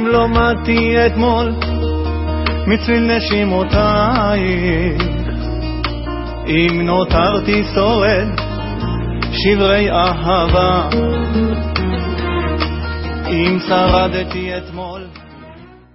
אם לא מתי אתמול מצליל נשימותייך, אם נותרתי שורד שברי אהבה, אם שרדתי אתמול